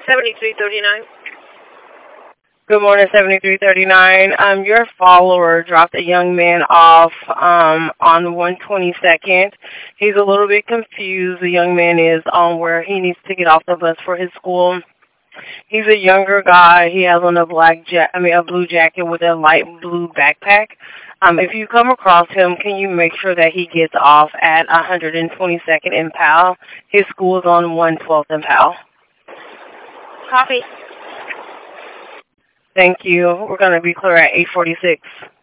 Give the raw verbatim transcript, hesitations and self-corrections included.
seventy-three thirty-nine. Good morning, seventy-three thirty-nine. Um, your follower dropped a young man off um, on one twenty-second. He's a little bit confused. The young man is on where he needs to get off the bus for his school. He's a younger guy. He has on a black ja- I mean, a blue jacket with a light blue backpack. Um, if you come across him, can you make sure that he gets off at one twenty-second in Powell? His school is on one twelfth in Powell. Copy. Thank you. We're going to be clear at eight forty-six.